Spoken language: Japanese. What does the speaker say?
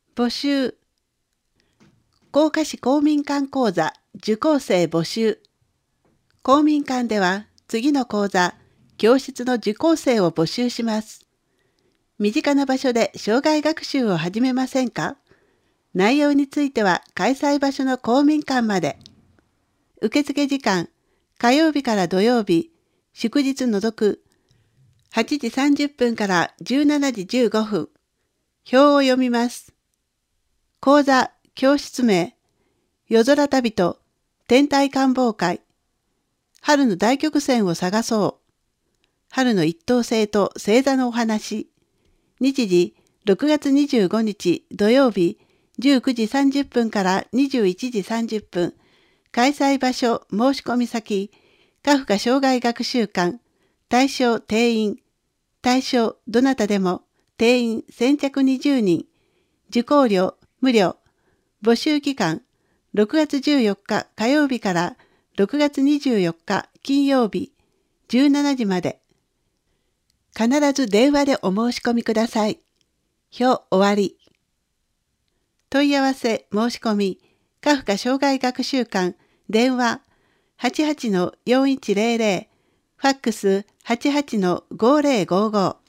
募集。甲賀市公民館講座受講生募集。公民館では次の講座、教室の受講生を募集します。身近な場所で生涯学習を始めませんか？内容については開催場所の公民館まで。受付時間、火曜日から土曜日、祝日除く、8時30分から17時15分。表を読みます。講座、教室名、夜空旅と天体観望会。春の大曲線を探そう。春の一等星と星座のお話。日時、6月25日土曜日、19時30分から21時30分。開催場所、申し込み先、カフカ生涯学習館。対象定員。対象どなたでも。定員先着20人。受講料無料。募集期間、6月14日火曜日から6月24日金曜日17時まで。必ず電話でお申し込みください。表終わり。問い合わせ申し込み、カフカ生涯学習館、電話 88-4100、ファックス 88-5055。